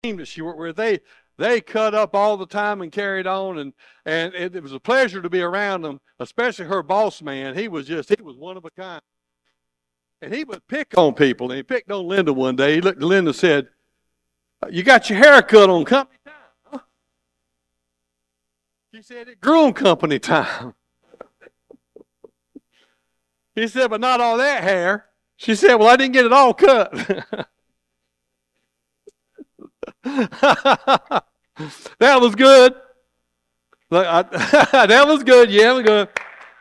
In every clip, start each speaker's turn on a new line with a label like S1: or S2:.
S1: team that she worked with, they cut up all the time and carried on, and it was a pleasure to be around them, especially her boss man. He was one of a kind. And he would pick on people, and he picked on Linda one day. He looked at Linda and said, "You got your hair cut on company time, huh?" She said, "It grew on company time." He said, "But not all that hair." She said, "Well, I didn't get it all cut." That was good. That was good. Yeah, it was good.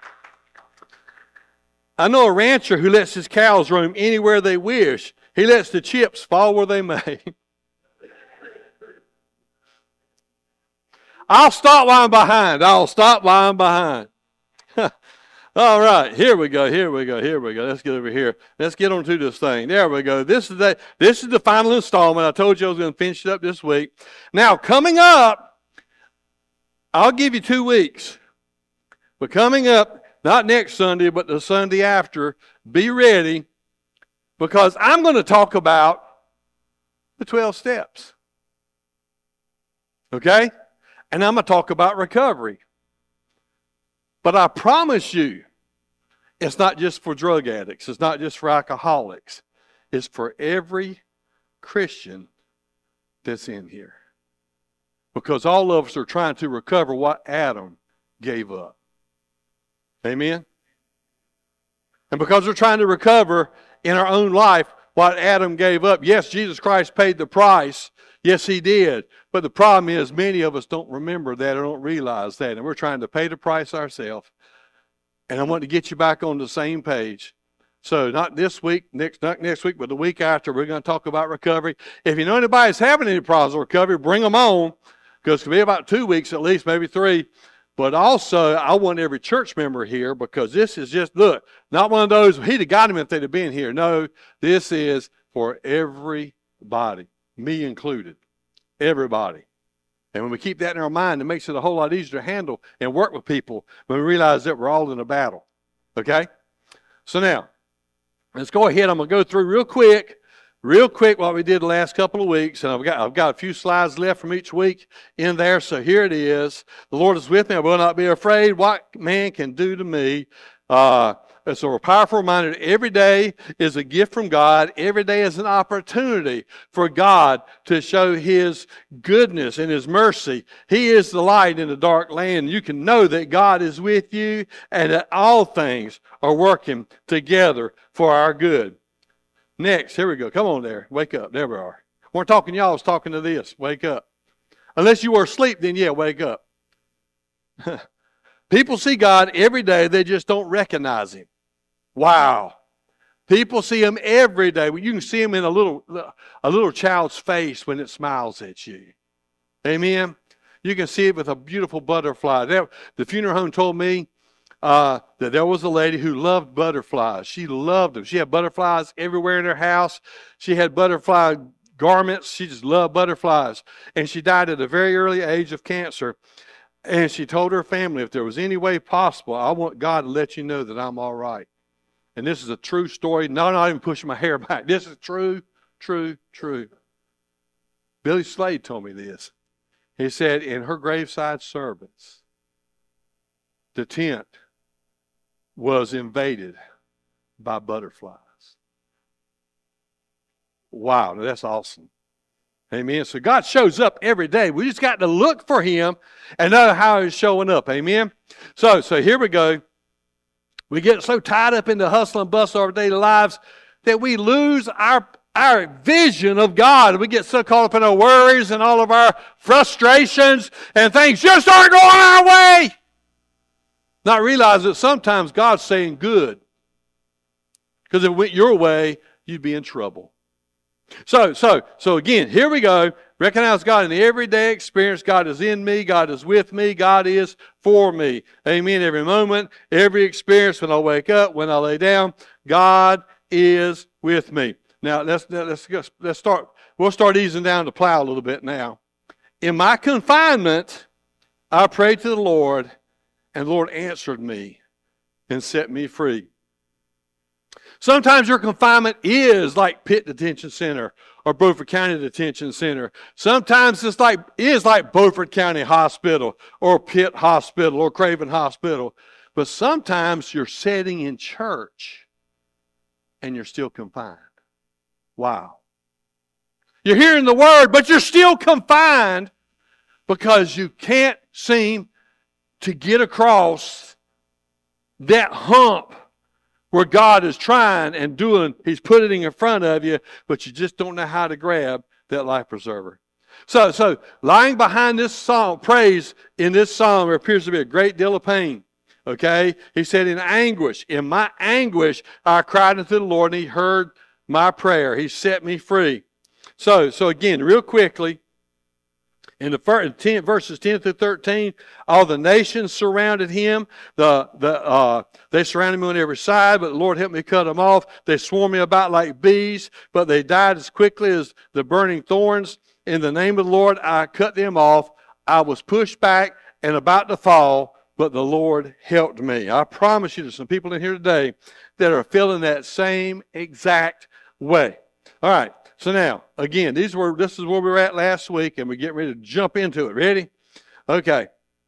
S1: I know a rancher who lets his cows roam anywhere they wish. He lets the chips fall where they may. I'll stop while I'm behind. I'll stop while I'm behind. All right, here we go. Let's get over here. Let's get on to this thing. There we go. This is the final installment. I told you I was going to finish it up this week. Now, coming up, I'll give you 2 weeks. But coming up, not next Sunday, but the Sunday after, be ready, because I'm going to talk about the 12 steps. Okay? And I'm going to talk about recovery. But I promise you, it's not just for drug addicts. It's not just for alcoholics. It's for every Christian that's in here. Because all of us are trying to recover what Adam gave up. Amen? And because we're trying to recover in our own life what Adam gave up. Yes, Jesus Christ paid the price. Yes, he did. But the problem is many of us don't remember that or don't realize that. And we're trying to pay the price ourselves. And I want to get you back on the same page. So not this week, not next week, but the week after, we're going to talk about recovery. If you know anybody's having any problems with recovery, bring them on. Because it's going to be about 2 weeks at least, maybe 3. But also, I want every church member here, because this is just, look, not one of those, he'd have got him if they'd have been here. No, this is for everybody, me included. Everybody. And when we keep that in our mind, it makes it a whole lot easier to handle and work with people when we realize that we're all in a battle. Okay? So now, let's go ahead. I'm going to go through real quick what we did the last couple of weeks. And I've got a few slides left from each week in there. So here it is. The Lord is with me. I will not be afraid what man can do to me. It's a powerful reminder that every day is a gift from God. Every day is an opportunity for God to show His goodness and His mercy. He is the light in the dark land. You can know that God is with you and that all things are working together for our good. Next, here we go. Come on there. Wake up. There we are. We're talking to y'all. I was talking to this. Wake up. Unless you were asleep, then yeah, wake up. People see God every day. They just don't recognize Him. Wow. People see Him every day. You can see Him in a little child's face when it smiles at you. Amen. You can see it with a beautiful butterfly. The funeral home told me that there was a lady who loved butterflies. She loved them. She had butterflies everywhere in her house. She had butterfly garments. She just loved butterflies. And she died at a very early age of cancer. And she told her family, if there was any way possible, I want God to let you know that I'm all right. And this is a true story. No, I'm not even pushing my hair back. This is true. Billy Slade told me this. He said in her graveside service, the tent was invaded by butterflies. Wow, that's awesome. Amen. So God shows up every day. We just got to look for Him and know how He's showing up. Amen. So here we go. We get so tied up in the hustle and bustle of our daily lives that we lose our vision of God. We get so caught up in our worries and all of our frustrations, and things just aren't going our way. Not realize that sometimes God's saying good. Because if it went your way, you'd be in trouble. So again, here we go. Recognize God in the everyday experience. God is in me. God is with me. God is for me. Amen. Every moment, every experience, when I wake up, when I lay down, God is with me. Now, let's start. We'll start easing down the plow a little bit now. In my confinement, I prayed to the Lord, and the Lord answered me and set me free. Sometimes your confinement is like Pitt Detention Center or Beaufort County Detention Center. Sometimes it is like Beaufort County Hospital or Pitt Hospital or Craven Hospital. But sometimes you're sitting in church and you're still confined. Wow. You're hearing the word, but you're still confined because you can't seem to get across that hump where God is trying and doing. He's putting it in front of you, but you just don't know how to grab that life preserver. So lying behind this psalm, praise in this psalm, there appears to be a great deal of pain. Okay? He said, in my anguish, I cried unto the Lord, and He heard my prayer. He set me free. So again, real quickly, in the verses 10 through 13, all the nations surrounded him. They surrounded me on every side, but the Lord helped me cut them off. They swarmed me about like bees, but they died as quickly as the burning thorns. In the name of the Lord, I cut them off. I was pushed back and about to fall, but the Lord helped me. I promise you, there's some people in here today that are feeling that same exact way. All right. So now, again, this is where we were at last week, and we get ready to jump into it. Ready? Okay.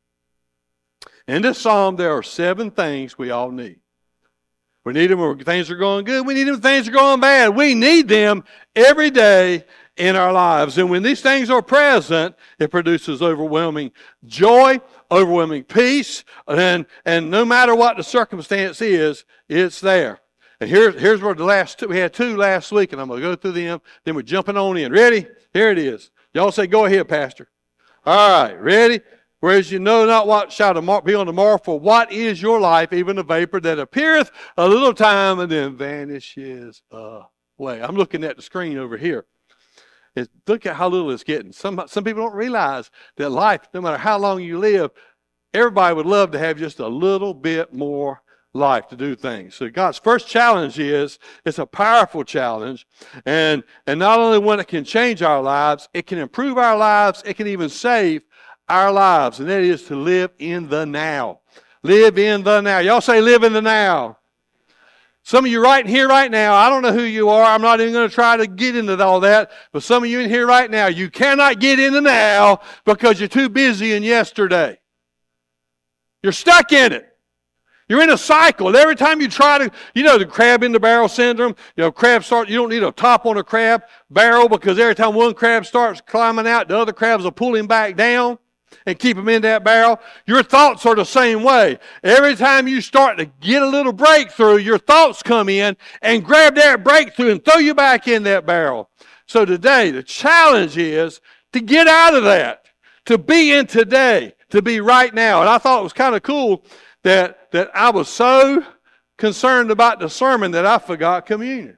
S1: In this psalm, there are 7 things we all need. We need them when things are going good. We need them when things are going bad. We need them every day in our lives. And when these things are present, it produces overwhelming joy, overwhelming peace, and no matter what the circumstance is, it's there. And here's where we had 2 last week, and I'm going to go through them. Then we're jumping on in. Ready? Here it is. Y'all say, go ahead, Pastor. All right, ready? Whereas you know not what shall be on tomorrow, for what is your life, even a vapor that appeareth a little time and then vanishes away. I'm looking at the screen over here. Look at how little it's getting. Some people don't realize that life, no matter how long you live, everybody would love to have just a little bit more life to do things. So God's first challenge is, it's a powerful challenge, and not only one that can change our lives, it can improve our lives, it can even save our lives, and that is to live in the now. Live in the now. Y'all say live in the now. Some of you right here right now, I don't know who you are, I'm not even going to try to get into all that, but some of you in here right now, you cannot get in the now because you're too busy in yesterday. You're stuck in it. You're in a cycle. And every time you try to, the crab in the barrel syndrome, crabs you don't need a top on a crab barrel because every time one crab starts climbing out, the other crabs will pull him back down and keep him in that barrel. Your thoughts are the same way. Every time you start to get a little breakthrough, your thoughts come in and grab that breakthrough and throw you back in that barrel. So today, the challenge is to get out of that, to be in today, to be right now. And I thought it was kind of cool that I was so concerned about the sermon that I forgot communion.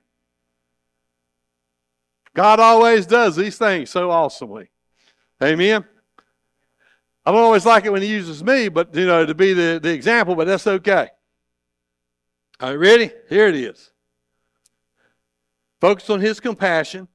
S1: God always does these things so awesomely. Amen. I don't always like it when He uses me, but to be the example, but that's okay. All right, ready? Here it is. Focus on His compassion.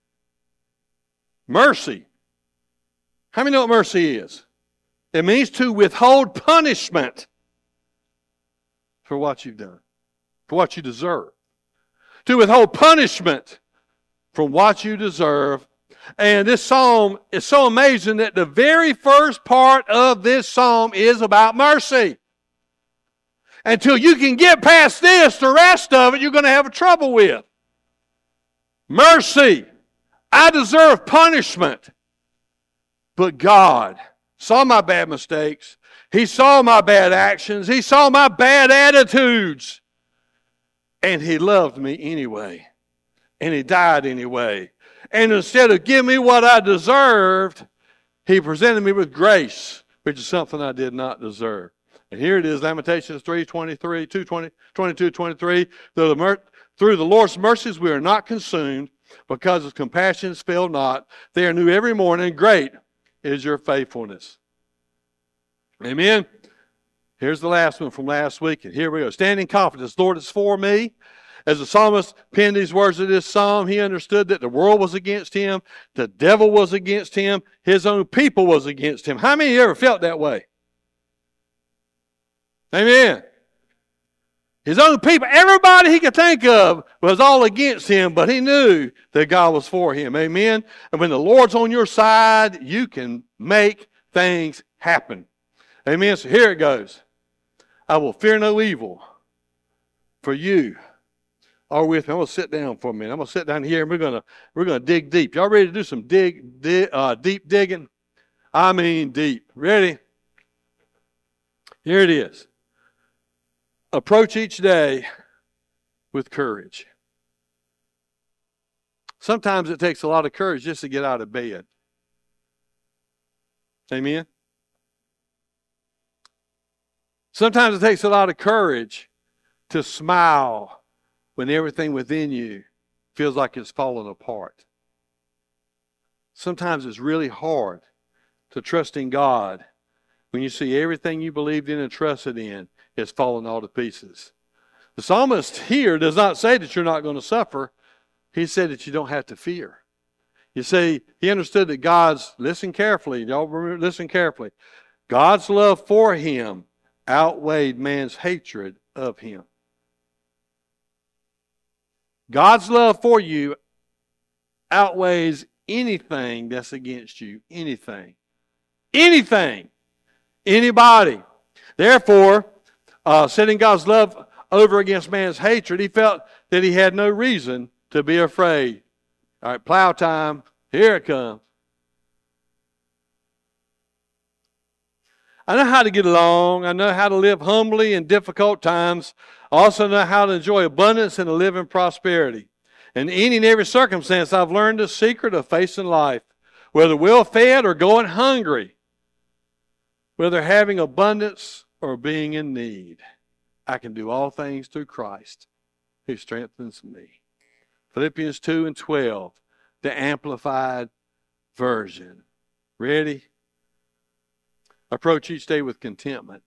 S1: Mercy. How many know what mercy is? It means to withhold punishment for what you've done, for what you deserve. To withhold punishment from what you deserve. And this psalm is so amazing that the very first part of this psalm is about mercy. Until you can get past this, the rest of it you're going to have trouble with. Mercy. I deserve punishment. But God saw my bad mistakes. He saw my bad actions. He saw my bad attitudes. And He loved me anyway. And He died anyway. And instead of giving me what I deserved, He presented me with grace, which is something I did not deserve. And here it is, Lamentations 3:23, 22:23. Through the Lord's mercies we are not consumed, because His compassions fail not. They are new every morning. Great is your faithfulness. Amen. Here's the last one from last week. And here we go. Standing confidence, Lord is for me. As the psalmist penned these words of this psalm, he understood that the world was against him, the devil was against him, his own people was against him. How many of you ever felt that way? Amen. His own people, everybody he could think of was all against him, but he knew that God was for him. Amen? And when the Lord's on your side, you can make things happen. Amen? So here it goes. I will fear no evil, for you are with me. I'm going to sit down for a minute. I'm going to sit down here and we're going to dig deep. Y'all ready to do some deep digging? I mean deep. Ready? Here it is. Approach each day with courage. Sometimes it takes a lot of courage just to get out of bed. Amen? Sometimes it takes a lot of courage to smile when everything within you feels like it's falling apart. Sometimes it's really hard to trust in God when you see everything you believed in and trusted in is falling all to pieces. The psalmist here does not say that you're not going to suffer. He said that you don't have to fear. You see, he understood that God's, listen carefully, y'all listen carefully, God's love for him outweighed man's hatred of him. God's love for you outweighs anything that's against you. Anything. Anything. Anybody. Therefore, setting God's love over against man's hatred, he felt that he had no reason to be afraid. All right, plow time. Here it comes. I know how to get along. I know how to live humbly in difficult times. I also know how to enjoy abundance and to live in prosperity. In any and every circumstance, I've learned the secret of facing life, whether well-fed or going hungry, whether having abundance or being in need. I can do all things through Christ who strengthens me. Philippians 2:12, the Amplified Version. Ready? Approach each day with contentment.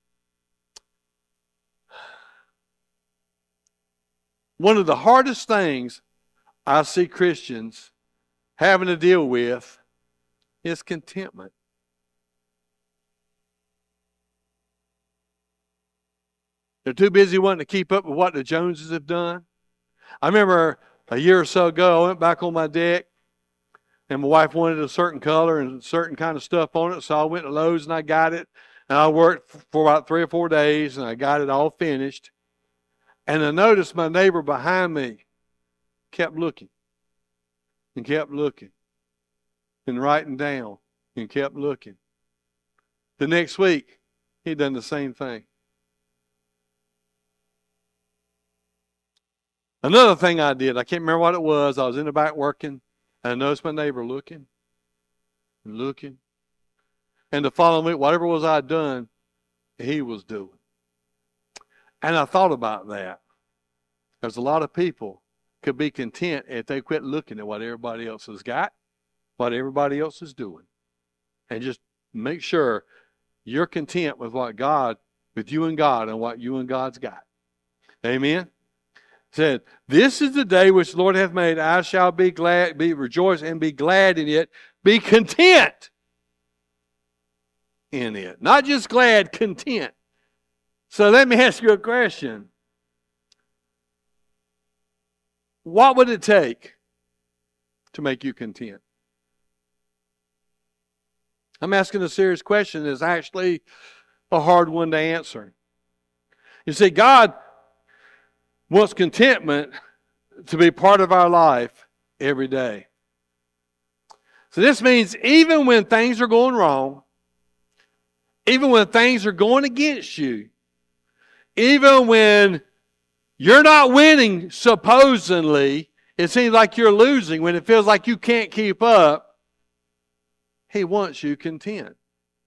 S1: One of the hardest things I see Christians having to deal with is contentment. They're too busy wanting to keep up with what the Joneses have done. I remember a year or so ago, I went back on my deck, and my wife wanted a certain color and certain kind of stuff on it, so I went to Lowe's and I got it. And I worked for about 3 or 4 days, and I got it all finished. And I noticed my neighbor behind me kept looking and kept looking and writing down and kept looking. The next week, he'd done the same thing. Another thing I did, I can't remember what it was. I was in the back working, and I noticed my neighbor looking and looking. And the following week, whatever it was I'd done, he was doing. And I thought about that. There's a lot of people could be content if they quit looking at what everybody else has got, what everybody else is doing. And just make sure you're content with what God, with you and God, and what you and God's got. Amen? Said, this is the day which the Lord hath made. I shall be glad, be rejoice and be glad in it. Be content in it. Not just glad, content. So let me ask you a question. What would it take to make you content? I'm asking a serious question. It's actually a hard one to answer. You see, God wants contentment to be part of our life every day. So this means even when things are going wrong, even when things are going against you, even when you're not winning, supposedly, it seems like you're losing, when it feels like you can't keep up, He wants you content.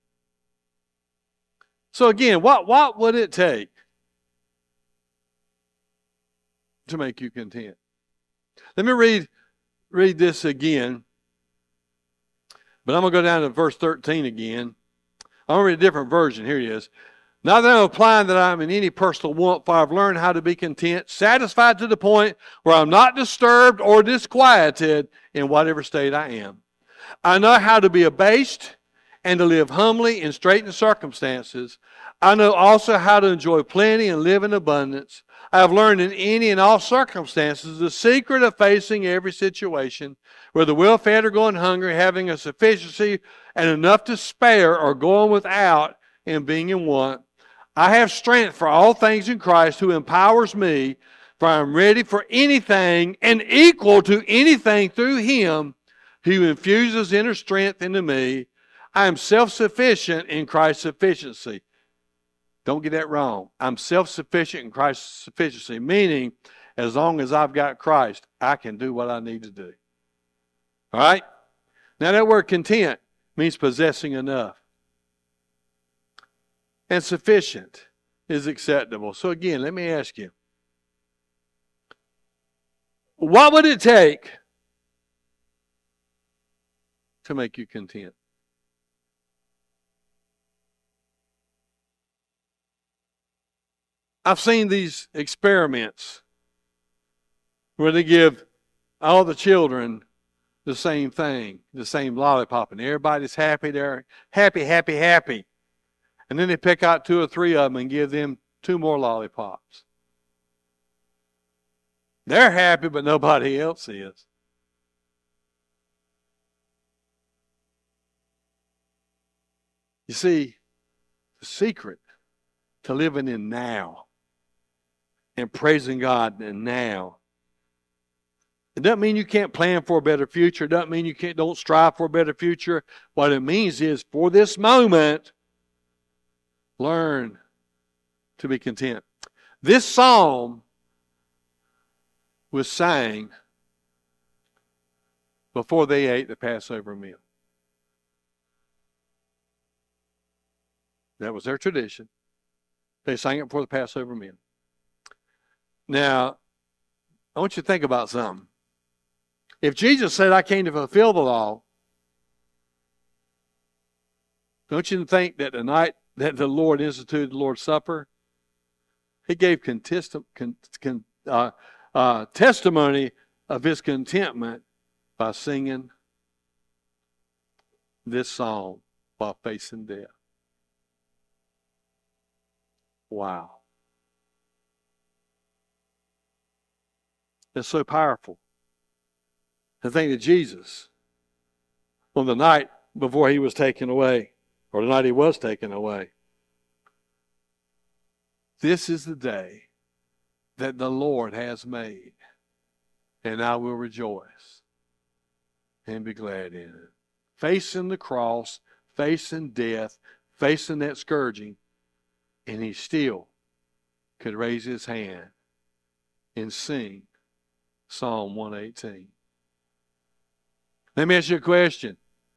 S1: So again, what would it take to make you content? Let me read this again. But I'm going to go down to verse 13 again. I'm going to read a different version. Here it is. Not that I'm applying that I'm in any personal want, for I've learned how to be content, satisfied to the point where I'm not disturbed or disquieted in whatever state I am. I know how to be abased and to live humbly in straitened circumstances. I know also how to enjoy plenty and live in abundance. I have learned in any and all circumstances the secret of facing every situation, whether well-fed or going hungry, having a sufficiency and enough to spare, or going without and being in want. I have strength for all things in Christ who empowers me, for I am ready for anything and equal to anything through Him who infuses inner strength into me. I am self-sufficient in Christ's sufficiency. Don't get that wrong. I'm self-sufficient in Christ's sufficiency, meaning as long as I've got Christ, I can do what I need to do. All right? Now that word content means possessing enough. And sufficient is acceptable. So again, let me ask you, what would it take to make you content? I've seen these experiments where they give all the children the same thing, the same lollipop, and everybody's happy. They're happy, happy, happy. And then they pick out 2 or 3 of them and give them 2 more lollipops. They're happy, but nobody else is. You see, the secret to living in now and praising God in now. It doesn't mean you can't plan for a better future. It doesn't mean you don't strive for a better future. What it means is, for this moment, learn to be content. This psalm was sang before they ate the Passover meal. That was their tradition. They sang it before the Passover meal. Now, I want you to think about something. If Jesus said, I came to fulfill the law, don't you think that the night that the Lord instituted the Lord's Supper, He gave testimony of His contentment by singing this song while facing death. Wow. It's so powerful. To think that Jesus, on the night before He was taken away, or the night He was taken away, this is the day that the Lord has made, and I will rejoice and be glad in it. Facing the cross, facing death, facing that scourging, and He still could raise His hand and sing Psalm 118. Let me ask you a question.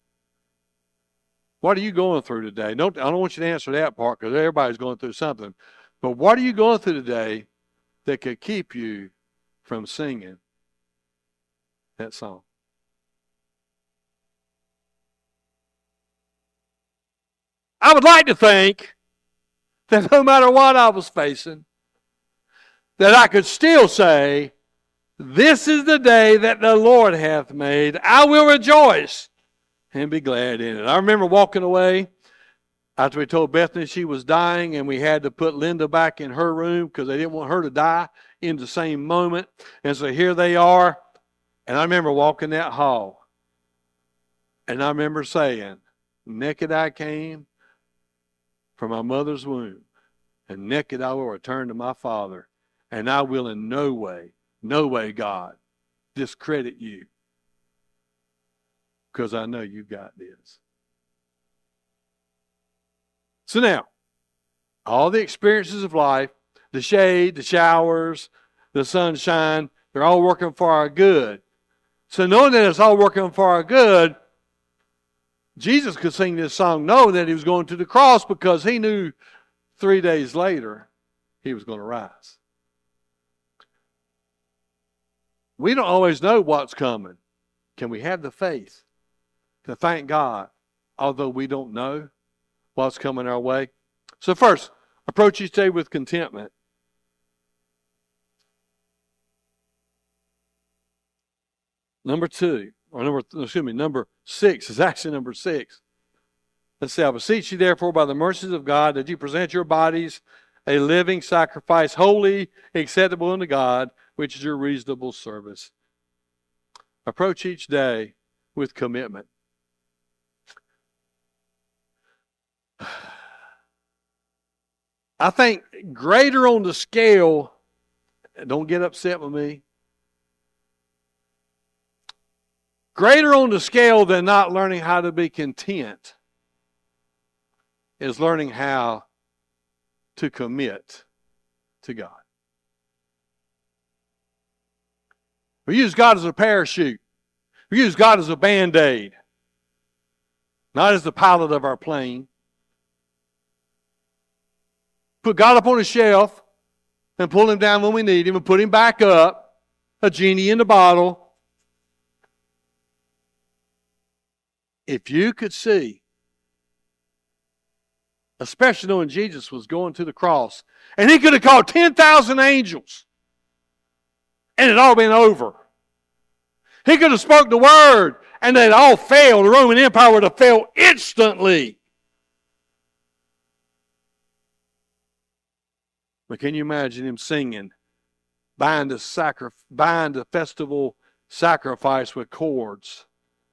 S1: What are you going through today? I don't want you to answer that part because everybody's going through something. But what are you going through today that could keep you from singing that song? I would like to think that no matter what I was facing, that I could still say, this is the day that the Lord hath made. I will rejoice and be glad in it. I remember walking away after we told Bethany she was dying, and we had to put Linda back in her room because they didn't want her to die in the same moment. And so here they are. And I remember walking that hall. And I remember saying, naked I came from my mother's womb, and naked I will return to my Father. And I will in no way, God, discredit you, because I know you got this. So now, all the experiences of life, the shade, the showers, the sunshine, they're all working for our good. So knowing that it's all working for our good, Jesus could sing this song knowing that He was going to the cross because He knew 3 days later He was going to rise. We don't always know what's coming. Can we have the faith to thank God, although we don't know what's coming our way? So first, approach each day with contentment. Number 6 is actually number 6. Let's see. I beseech you, therefore, by the mercies of God, that you present your bodies a living sacrifice, holy, acceptable unto God, which is your reasonable service. Approach each day with commitment. I think greater on the scale, don't get upset with me, greater on the scale than not learning how to be content is learning how to commit to God. We use God as a parachute. We use God as a Band-Aid, not as the pilot of our plane. Put God up on a shelf and pull Him down when we need Him and put Him back up, a genie in the bottle. If you could see, especially knowing Jesus was going to the cross, and He could have called 10,000 angels, and it all been over. He could have spoke the word, and they'd all failed. The Roman Empire would have failed instantly. But can you imagine Him singing, bind a festival sacrifice with cords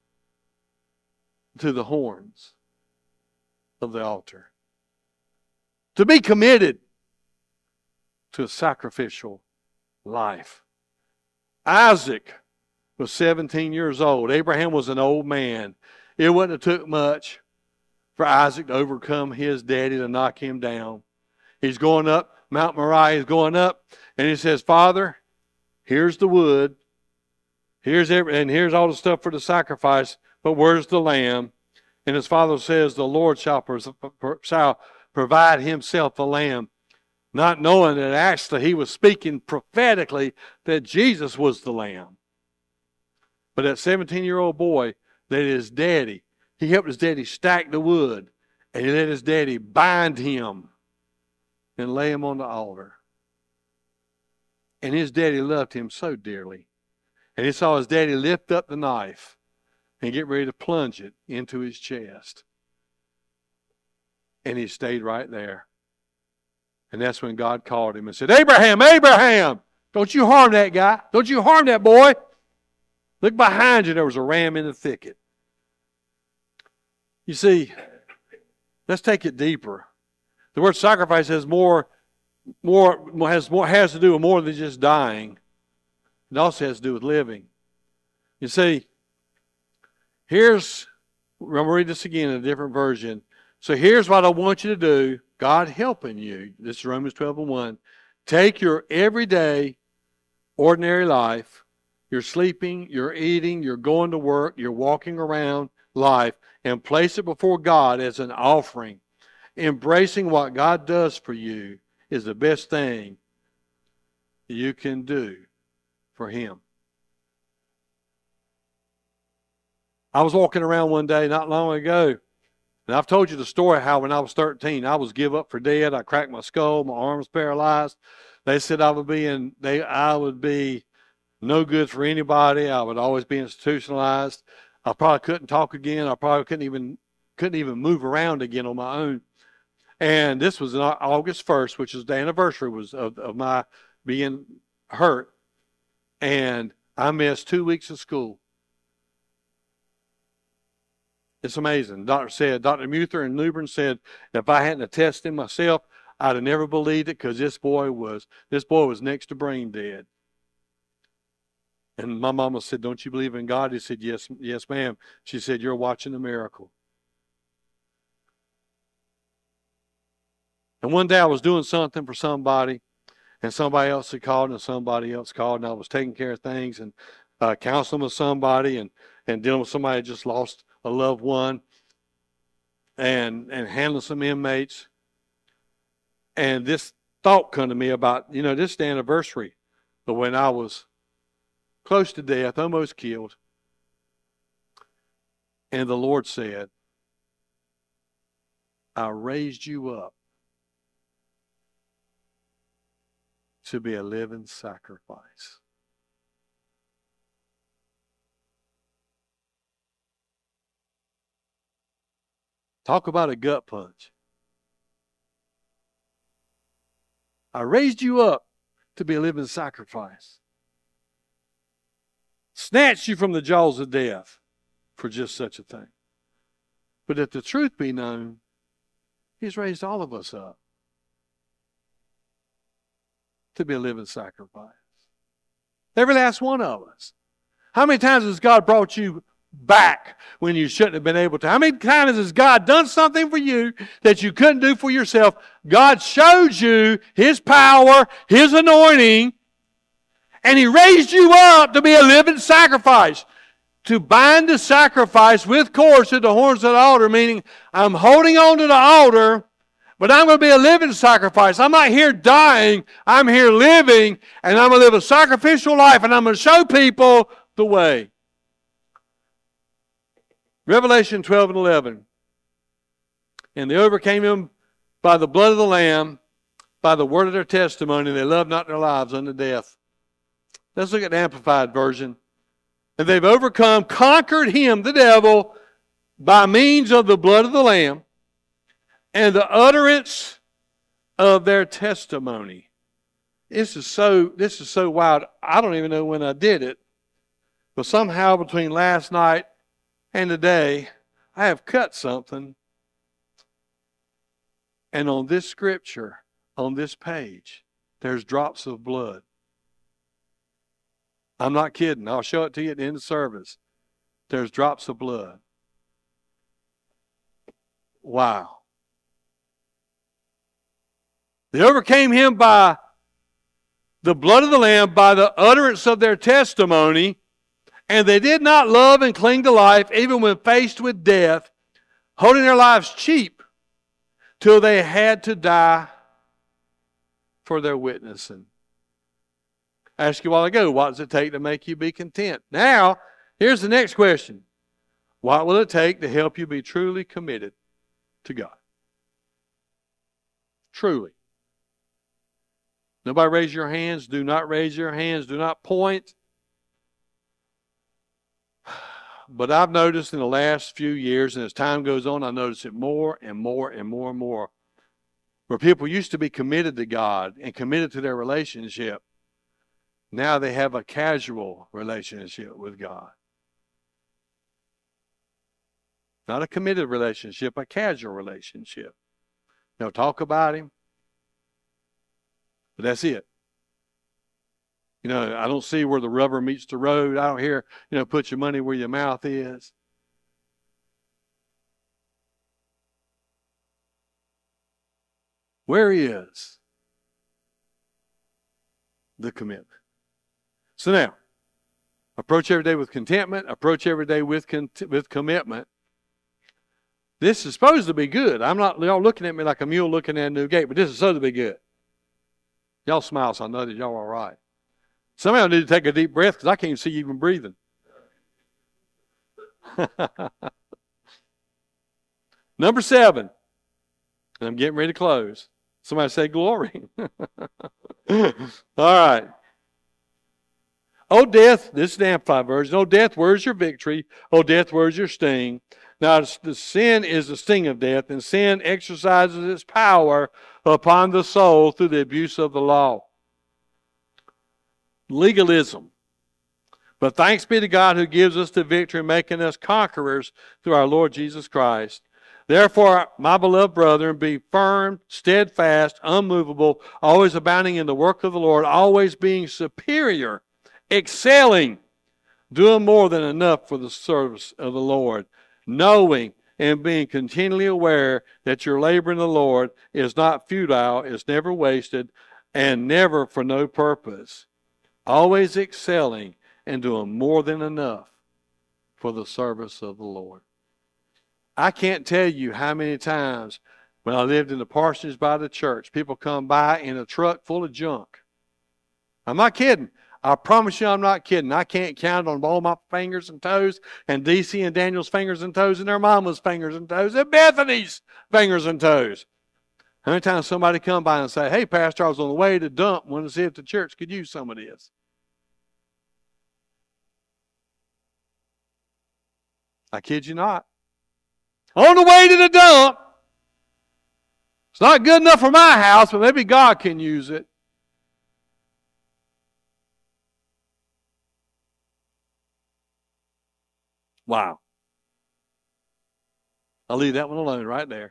S1: to the horns of the altar? To be committed to a sacrificial life. Isaac was 17 years old. Abraham was an old man. It wouldn't have took much for Isaac to overcome his daddy to knock him down. He's going up, Mount Moriah is going up, and he says, Father, here's the wood, here's all the stuff for the sacrifice, but where's the lamb? And his father says, the Lord shall provide Himself a lamb, not knowing that actually he was speaking prophetically that Jesus was the lamb. But that 17-year-old boy, that his daddy, he helped his daddy stack the wood, and he let his daddy bind him and lay him on the altar. And his daddy loved him so dearly. And he saw his daddy lift up the knife and get ready to plunge it into his chest. And he stayed right there. And that's when God called him and said, Abraham, Abraham, don't you harm that guy. Don't you harm that boy. Look behind you, there was a ram in the thicket. You see, let's take it deeper. The word sacrifice has has to do with more than just dying. It also has to do with living. You see, I'm going to read this again in a different version. So here's what I want you to do. God helping you. This is Romans 12:1. Take your everyday, ordinary life, you're sleeping, you're eating, you're going to work, you're walking around life, and place it before God as an offering. Embracing what God does for you is the best thing you can do for Him. I was walking around one day not long ago, and I've told you the story how when I was 13, I was give up for dead. I cracked my skull, my arm was paralyzed. They said I would be no good for anybody. I would always be institutionalized. I probably couldn't talk again. I probably couldn't even move around again on my own. And this was August 1st, which is the anniversary of my being hurt. And I missed 2 weeks of school. It's amazing. Dr. Muther and Newbern said if I hadn't tested myself, I'd have never believed it because this boy was next to brain dead. And my mama said, don't you believe in God? He said, yes, ma'am. She said, you're watching a miracle. And one day I was doing something for somebody, and somebody else had called, and somebody else called, and I was taking care of things and counseling with somebody and dealing with somebody that just lost a loved one and handling some inmates. And this thought come to me about, this is the anniversary of when I was close to death, almost killed. And the Lord said, I raised you up to be a living sacrifice. Talk about a gut punch. I raised you up to be a living sacrifice. Snatched you from the jaws of death for just such a thing. But that the truth be known, He's raised all of us up to be a living sacrifice. Every last one of us. How many times has God brought you back when you shouldn't have been able to? How many times has God done something for you that you couldn't do for yourself? God showed you His power, His anointing, and He raised you up to be a living sacrifice. To bind the sacrifice with cords to the horns of the altar, meaning I'm holding on to the altar, but I'm going to be a living sacrifice. I'm not here dying. I'm here living, and I'm going to live a sacrificial life, and I'm going to show people the way. Revelation 12 and 11. And they overcame him by the blood of the Lamb, by the word of their testimony, and they loved not their lives unto death. Let's look at the Amplified Version. And they've overcome, conquered him, the devil, by means of the blood of the Lamb and the utterance of their testimony. This is so wild. I don't even know when I did it. But somehow between last night and today, I have cut something. And on this scripture, on this page, there's drops of blood. I'm not kidding. I'll show it to you at the end of the service. There's drops of blood. Wow. They overcame him by the blood of the Lamb, by the utterance of their testimony, and they did not love and cling to life, even when faced with death, holding their lives cheap, till they had to die for their witnessing. I asked you a while ago, what does it take to make you be content? Now, here's the next question. What will it take to help you be truly committed to God? Truly. Nobody raise your hands. Do not raise your hands. Do not point. But I've noticed in the last few years, and as time goes on, I notice it more and more and more and more, where people used to be committed to God and committed to their relationship. Now they have a casual relationship with God. Not a committed relationship, a casual relationship. They'll talk about Him, but that's it. You know, I don't see where the rubber meets the road. I don't hear, put your money where your mouth is. Where is the commitment? So now, approach every day with contentment. Approach every day with commitment. This is supposed to be good. I'm not, y'all looking at me like a mule looking at a new gate, but this is supposed to be good. Y'all smile so I know that y'all are all right. Some of y'all need to take a deep breath because I can't see you even breathing. Number 7. And I'm getting ready to close. Somebody say glory. All right. O death, this is the Amplified Version. O death, where's your victory? O death, where's your sting? Now, the sin is the sting of death, and sin exercises its power upon the soul through the abuse of the law. Legalism. But thanks be to God who gives us the victory, making us conquerors through our Lord Jesus Christ. Therefore, my beloved brethren, be firm, steadfast, unmovable, always abounding in the work of the Lord, always being superior, excelling, doing more than enough for the service of the Lord, knowing and being continually aware that your labor in the Lord is not futile, is never wasted, and never for no purpose. Always excelling and doing more than enough for the service of the Lord. I can't tell you how many times when I lived in the parsonage by the church, people come by in a truck full of junk. I'm not kidding. I promise you I'm not kidding. I can't count on all my fingers and toes, and DC and Daniel's fingers and toes, and their mama's fingers and toes, and Bethany's fingers and toes. How many times somebody come by and say, hey, Pastor, I was on the way to dump. Want to see if the church could use some of this. I kid you not. On the way to the dump, It's not good enough for my house, but maybe God can use it. Wow. I'll leave that one alone right there.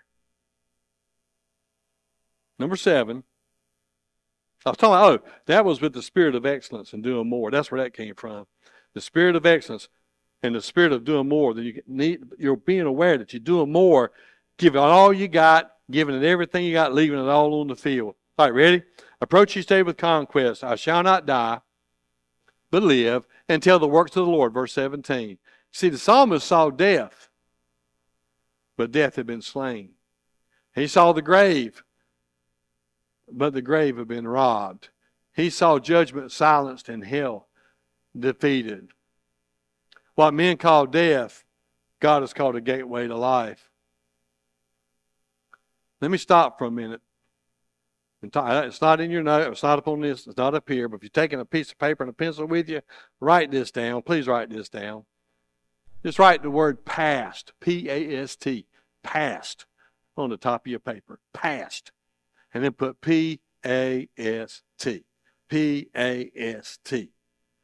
S1: Number 7. I was talking about, that was with the spirit of excellence and doing more. That's where that came from. The spirit of excellence and the spirit of doing more. That you're being aware that you're doing more, giving all you got, giving it everything you got, leaving it all on the field. All right, ready? Approach each day with conquest. I shall not die, but live, and tell the works of the Lord. Verse 17. See, the psalmist saw death, but death had been slain. He saw the grave, but the grave had been robbed. He saw judgment silenced and hell defeated. What men call death, God has called a gateway to life. Let me stop for a minute. It's not in your note. It's not up on this. It's not up here. But if you're taking a piece of paper and a pencil with you, write this down. Please write this down. Just write the word past, P-A-S-T, past, on the top of your paper. Past. And then put P-A-S-T. P-A-S-T.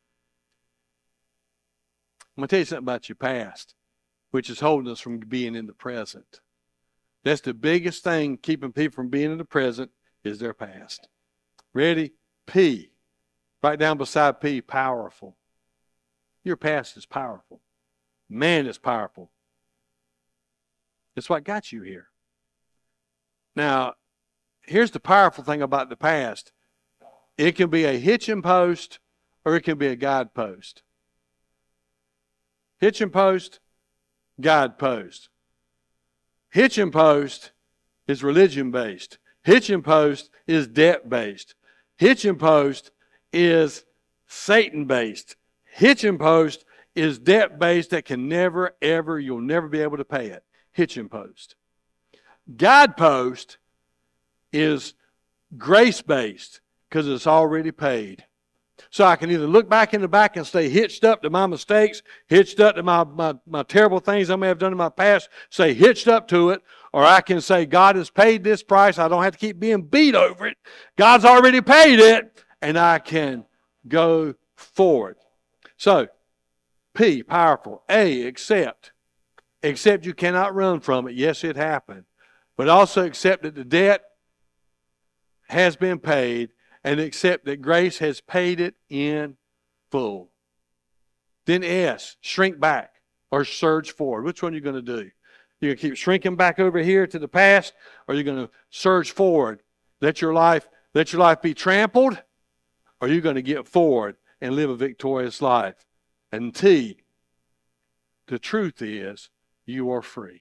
S1: I'm going to tell you something about your past, which is holding us from being in the present. That's the biggest thing keeping people from being in the present is their past. Ready? P. Right down beside P, powerful. Your past is powerful. Man is powerful. It's what got you here. Now, here's the powerful thing about the past. It can be a hitching post or it can be a guidepost. Hitching post, guidepost. Hitching post is religion-based. Hitching post is debt-based. Hitching post is Satan-based. Hitching post is debt-based that can never, ever, you'll never be able to pay it. Hitching post. Guidepost is grace-based because it's already paid. So I can either look back in the back and stay hitched up to my mistakes, hitched up to my terrible things I may have done in my past, say hitched up to it, or I can say God has paid this price. I don't have to keep being beat over it. God's already paid it, and I can go forward. So, P, powerful. A, accept. Accept you cannot run from it. Yes, it happened. But also accept that the debt has been paid and accept that grace has paid it in full. Then S, shrink back or surge forward. Which one are you going to do? You're going to keep shrinking back over here to the past, or you're going to surge forward? Let your life be trampled, or you're going to get forward and live a victorious life. And T, the truth is, you are free.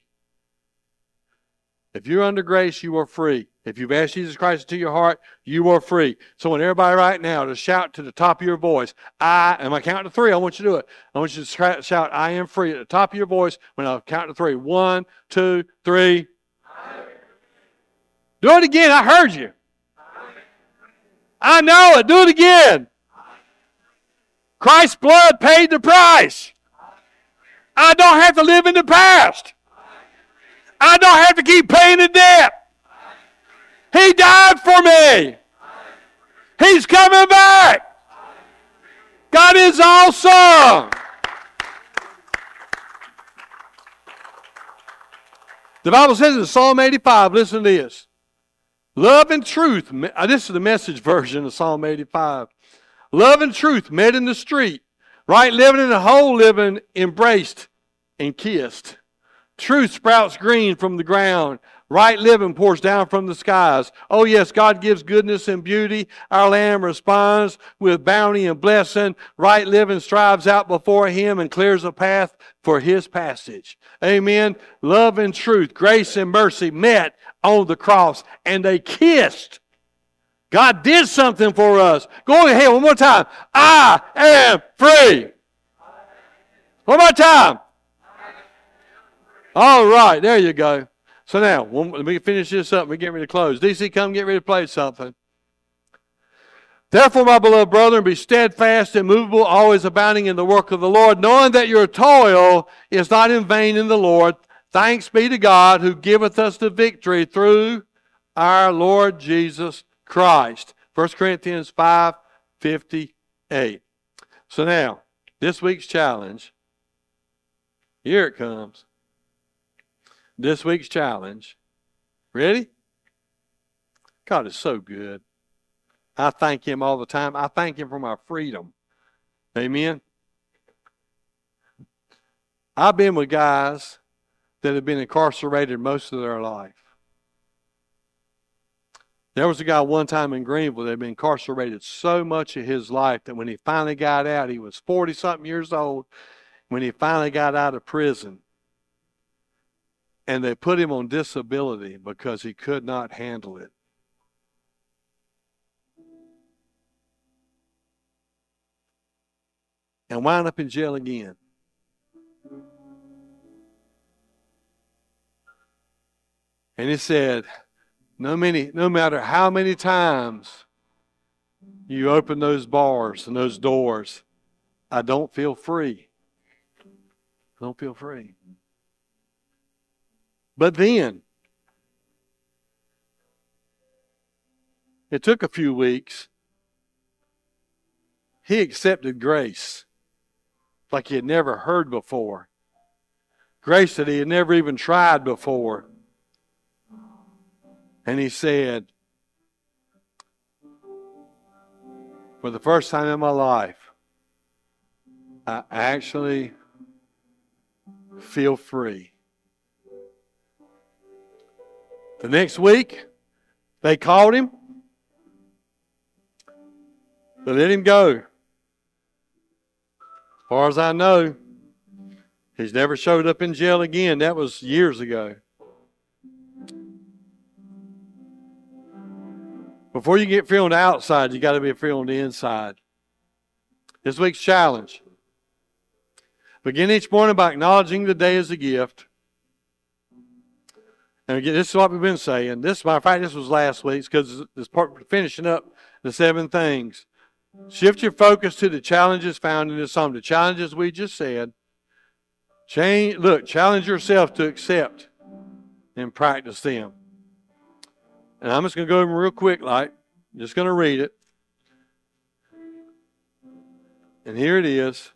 S1: If you're under grace, you are free. If you've asked Jesus Christ into your heart, you are free. So I want everybody right now to shout to the top of your voice, and I count to 3, I want you to do it. I want you to shout, I am free at the top of your voice when I count to 3. 1, 2, 3. Do it again. I heard you. I know it. Do it again. Christ's blood paid the price. I don't have to live in the past. I don't have to keep paying the debt. He died for me. He's coming back. God is awesome. The Bible says in Psalm 85, listen to this. Love and truth, this is the Message version of Psalm 85. Love and truth met in the street. Right living and the whole living embraced and kissed. Truth sprouts green from the ground. Right living pours down from the skies. Oh yes, God gives goodness and beauty. Our land responds with bounty and blessing. Right living strives out before Him and clears a path for His passage. Amen. Love and truth, grace and mercy met on the cross, and they kissed. God did something for us. Go ahead one more time. I am free. One more time. All right, there you go. So now, let me finish this up. We're getting ready to close. DC, come get ready to play something. Therefore, my beloved brethren, be steadfast, immovable, always abounding in the work of the Lord, knowing that your toil is not in vain in the Lord. Thanks be to God who giveth us the victory through our Lord Jesus Christ. 1 Corinthians 5:58. So now, this week's challenge, here it comes. This week's challenge. Ready? God is so good. I thank Him all the time. I thank Him for my freedom. Amen. I've been with guys that have been incarcerated most of their life. There was a guy one time in Greenville that had been incarcerated so much of his life that when he finally got out, he was 40-something years old, when he finally got out of prison. And they put him on disability because he could not handle it. And wound up in jail again. And he said, no matter how many times you open those bars and those doors, I don't feel free. I don't feel free. But then, it took a few weeks. He accepted grace like he had never heard before. Grace that he had never even tried before. And he said, for the first time in my life, I actually feel free. The next week, they called him. They let him go. As far as I know, he's never showed up in jail again. That was years ago. Before you get free on the outside, you got to be free on the inside. This week's challenge. Begin each morning by acknowledging the day as a gift. And again, this is what we've been saying. This, matter of fact, this was last week's because this part finishing up the 7 things. Shift your focus to the challenges found in this psalm. The challenges we just said. Challenge yourself to accept and practice them. And I'm just going to go over real quick, I'm just going to read it. And here it is.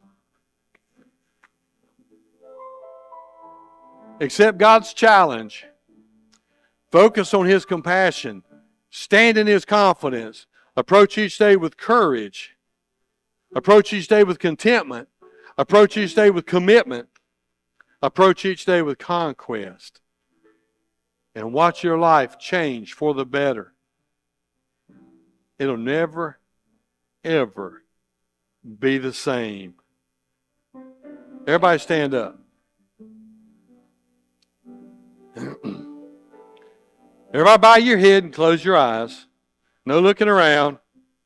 S1: Accept God's challenge. Focus on His compassion. Stand in His confidence. Approach each day with courage. Approach each day with contentment. Approach each day with commitment. Approach each day with conquest. And watch your life change for the better. It'll never, ever be the same. Everybody stand up. Everybody bow your head and close your eyes. No looking around.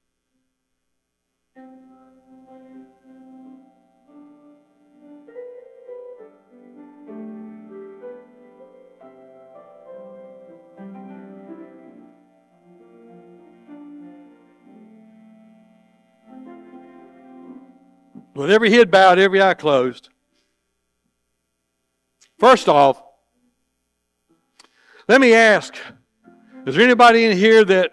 S1: With every head bowed, every eye closed. First off, let me ask, is there anybody in here that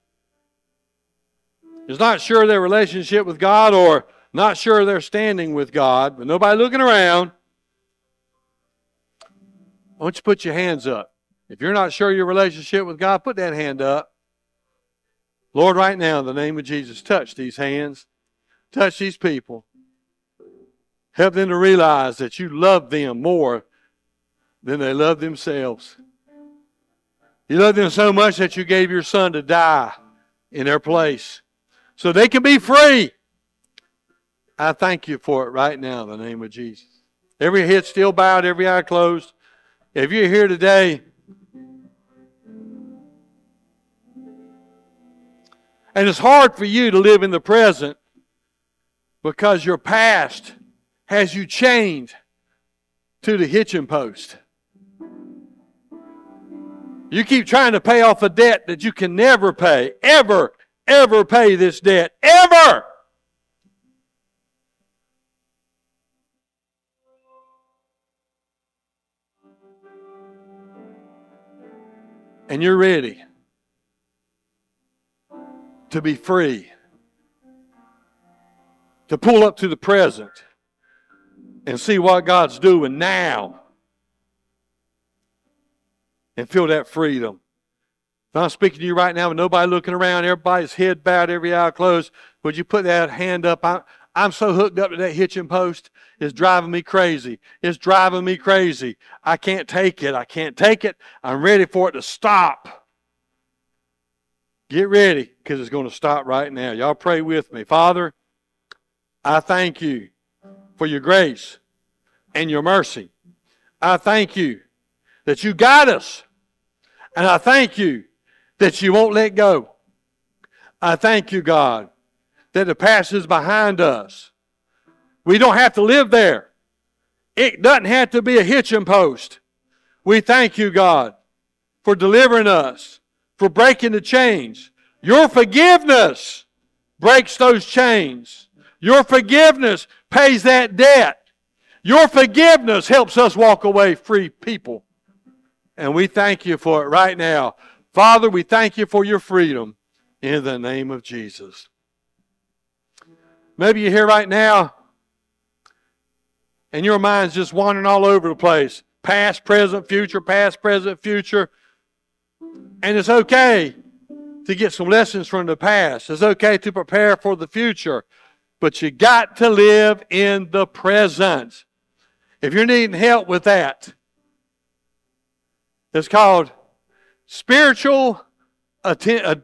S1: is not sure of their relationship with God or not sure of their standing with God, but nobody looking around? Why don't you put your hands up? If you're not sure of your relationship with God, put that hand up. Lord, right now, in the name of Jesus, touch these hands. Touch these people. Help them to realize that you love them more than they love themselves. You love them so much that you gave your Son to die in their place so they can be free. I thank you for it right now in the name of Jesus. Every head still bowed, every eye closed. If you're here today and it's hard for you to live in the present because your past has you chained to the hitching post. You keep trying to pay off a debt that you can never pay. Ever pay this debt. Ever! And you're ready. to be free, to pull up to the present and see what God's doing now and feel that freedom. If I'm speaking to you right now with nobody looking around, everybody's head bowed, every eye closed, would you put that hand up? I'm so hooked up to that hitching post. It's driving me crazy. It's driving me crazy. I can't take it. I can't take it. I'm ready for it to stop. Get ready, because it's going to stop right now. Y'all pray with me. Father, I thank you for your grace and your mercy. I thank you that you guide us. And I thank you that you won't let go. I thank you, God, that the past is behind us. We don't have to live there. It doesn't have to be a hitching post. We thank you, God, for delivering us, for breaking the chains. Your forgiveness breaks those chains. Your forgiveness pays that debt. Your forgiveness helps us walk away free people. And we thank you for it right now. Father, we thank you for your freedom in the name of Jesus. Maybe you're here right now and your mind's just wandering all over the place. Past, present, future, past, present, future. And it's okay to get some lessons from the past. It's okay to prepare for the future. But you got to live in the present. If you're needing help with that, it's called spiritual attention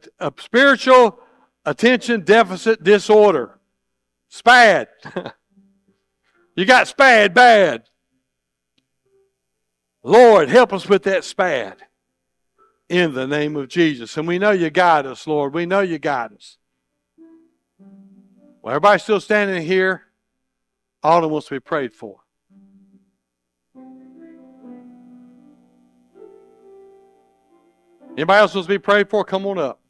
S1: deficit disorder. SPAD. You got SPAD bad. Lord, help us with that SPAD in the name of Jesus. And we know you guide us, Lord. We know you guide us. Well, everybody's still standing here. All of them wants to be prayed for. Anybody else wants to be prayed for? Come on up.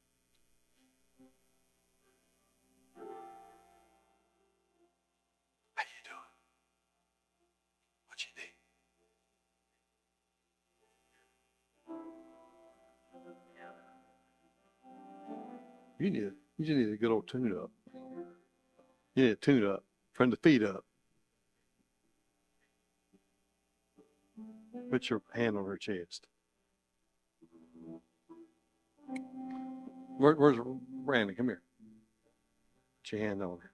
S1: How you doing? What you need? You just need a good old tune up. You need a tune up from the feet up. Put your hand on her chest. Where's Brandon? Come here. Put your hand on her.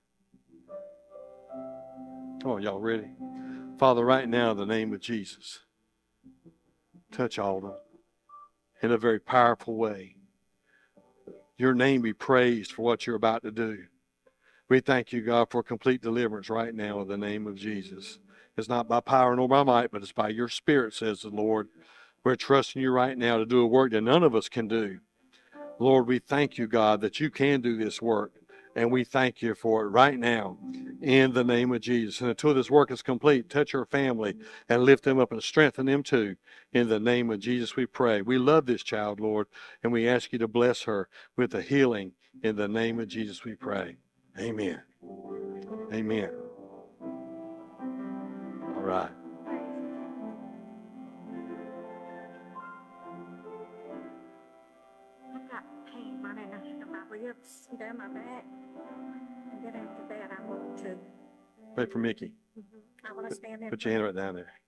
S1: Come on, y'all ready? Father, right now in the name of Jesus, touch Alden in a very powerful way. Your name be praised for what you're about to do. We thank you, God, for complete deliverance right now in the name of Jesus. It's not by power nor by might, but it's by your Spirit, says the Lord. We're trusting you right now to do a work that none of us can do. Lord, we thank you, God, that you can do this work. And we thank you for it right now in the name of Jesus. And until this work is complete, touch her family and lift them up and strengthen them too. In the name of Jesus we pray. We love this child, Lord, and we ask you to bless her with a healing. In the name of Jesus we pray. Amen. Amen. All right.
S2: Ribs down my back. And then after that, I want to.
S1: Pray for Mickey.
S2: I want to stand there.
S1: Put your hand right down there.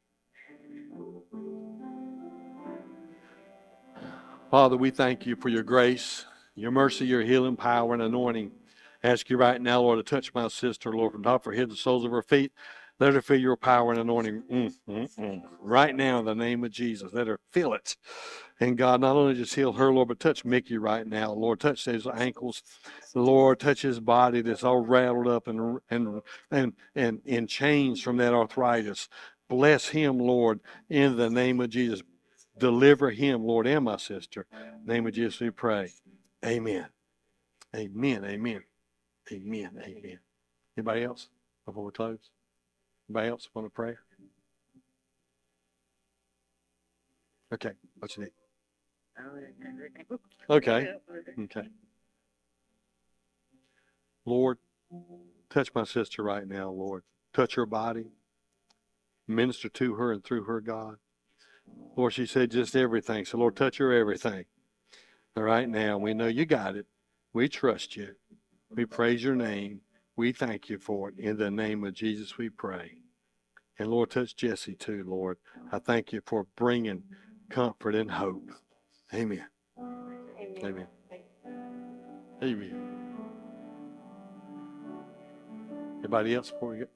S1: Father, we thank you for your grace, your mercy, your healing power, and anointing. I ask you right now, Lord, to touch my sister, Lord, from top of her head to the soles of her feet. Let her feel your power and anointing right now in the name of Jesus. Let her feel it. And God, not only just heal her, Lord, but touch Mickey right now. Lord, touch his ankles. Lord, touch his body that's all rattled up and in chains from that arthritis. Bless him, Lord, in the name of Jesus. Deliver him, Lord, and my sister. In the name of Jesus we pray. Amen. Amen. Amen. Amen. Amen. Anybody else before we close? Anybody else want to pray? Okay. What you need? Okay. Okay. Lord, touch my sister right now, Lord. Touch her body. Minister to her and through her, God. Lord, she said just everything. So, Lord, touch her everything. All right now, we know you got it. We trust you. We praise your name. We thank you for it. In the name of Jesus, we pray. And Lord, touch Jesse too, Lord. I thank you for bringing comfort and hope. Amen. Amen. Amen. Anybody else before we go?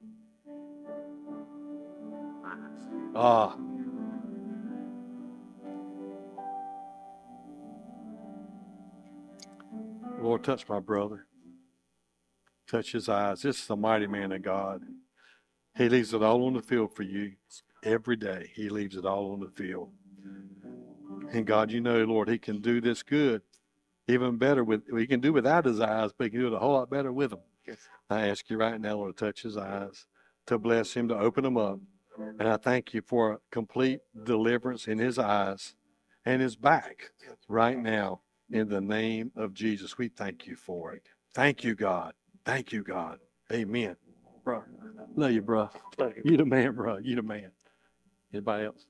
S1: Lord, touch my brother. Touch his eyes. This is a mighty man of God. He leaves it all on the field for you. Every day, he leaves it all on the field. And God, you know, Lord, he can do this good. Even better he can do without his eyes, but he can do it a whole lot better with them. Yes. I ask you right now, Lord, to touch his eyes, to bless him, to open them up. And I thank you for complete deliverance in his eyes and his back right now. In the name of Jesus, we thank you for it. Thank you, God. Thank you, God. Amen. Bro, love you, bro. You the man, bro. You the man. Anybody else?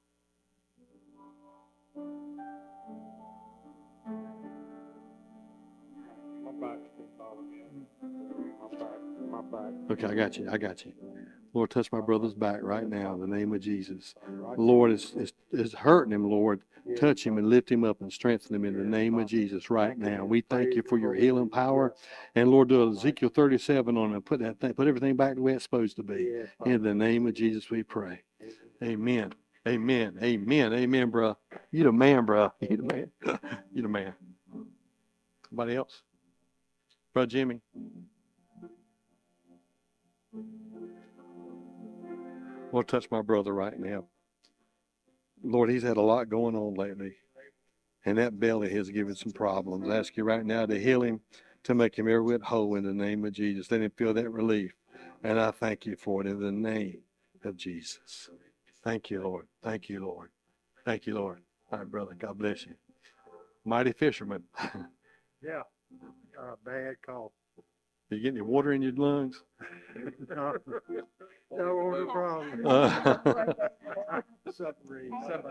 S1: Okay, I got you. Lord, touch my brother's back right now in the name of Jesus. Lord, it's hurting him, Lord. Touch him and lift him up and strengthen him in the name of Jesus right now. We thank you for your healing power. And Lord, do Ezekiel 37 on it. Put everything back the way it's supposed to be. In the name of Jesus, we pray. Amen. Amen. Amen. Amen, bro. You the man, bro. You the man. You the man. Somebody else? Bro Jimmy. Lord, touch my brother right now. Lord, he's had a lot going on lately. And that belly has given some problems. I ask you right now to heal him, to make him every whit whole in the name of Jesus. Let him feel that relief. And I thank you for it in the name of Jesus. Thank you, Lord. Thank you, Lord. Thank you, Lord. All right, brother. God bless you. Mighty fisherman.
S3: Yeah. Bad cough.
S1: You get any water in your lungs?
S3: No problem. Separate.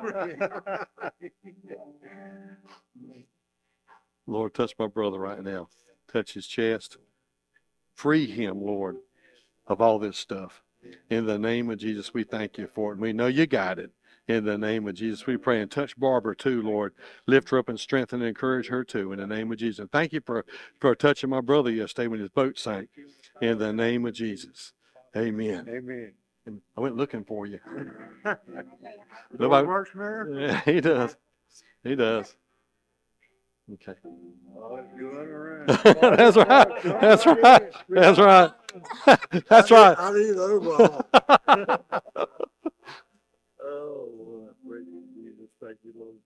S1: Lord, touch my brother right now. Touch his chest. Free him, Lord, of all this stuff. In the name of Jesus, we thank you for it. And we know you got it. In the name of Jesus, we pray. And touch Barbara too, Lord. Lift her up and strengthen and encourage her too. In the name of Jesus. And thank you for touching my brother yesterday when his boat sank. In the name of Jesus. Amen.
S3: Amen.
S1: I went looking for you.
S3: Nobody works there?
S1: Yeah, he does. He does. Okay.
S3: Oh, it's going around.
S1: That's right. That's right. That's right. That's right.
S3: I need overall. Oh, Lord. Praise Jesus. Thank you, Lord.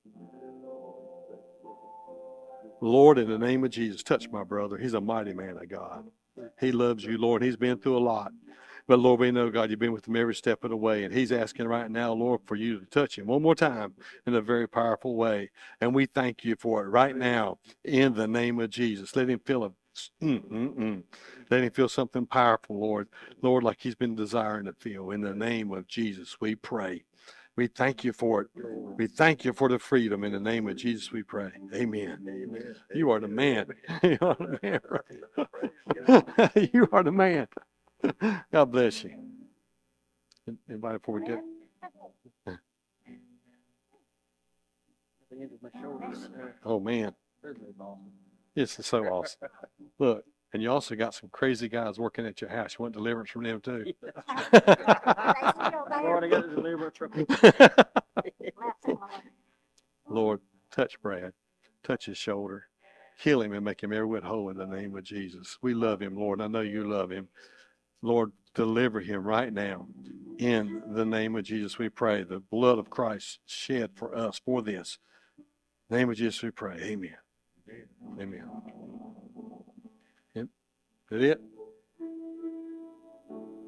S1: Lord, in the name of Jesus, touch my brother. He's a mighty man of God. He loves you, Lord. He's been through a lot. But, Lord, we know, God, you've been with him every step of the way. And he's asking right now, Lord, for you to touch him one more time in a very powerful way. And we thank you for it right now in the name of Jesus. Let him feel Let him feel something powerful, Lord. Lord, like he's been desiring to feel. In the name of Jesus, we pray. We thank you for it. We thank you for the freedom. In the name of Jesus, we pray. Amen.
S3: Amen.
S1: You are the man. You are the man. You are the man. God bless you. Anybody before we get? Oh, man. This is so awesome. Look, and you also got some crazy guys working at your house. You want deliverance from them, too.
S3: Lord, I got to deliver from
S1: Lord, touch Brad. Touch his shoulder. Heal him and make him every whit whole in the name of Jesus. We love him, Lord. I know you love him. Lord, deliver him right now. In the name of Jesus, we pray. The blood of Christ shed for us for this. In the name of Jesus, we pray. Amen. Amen. Is that it?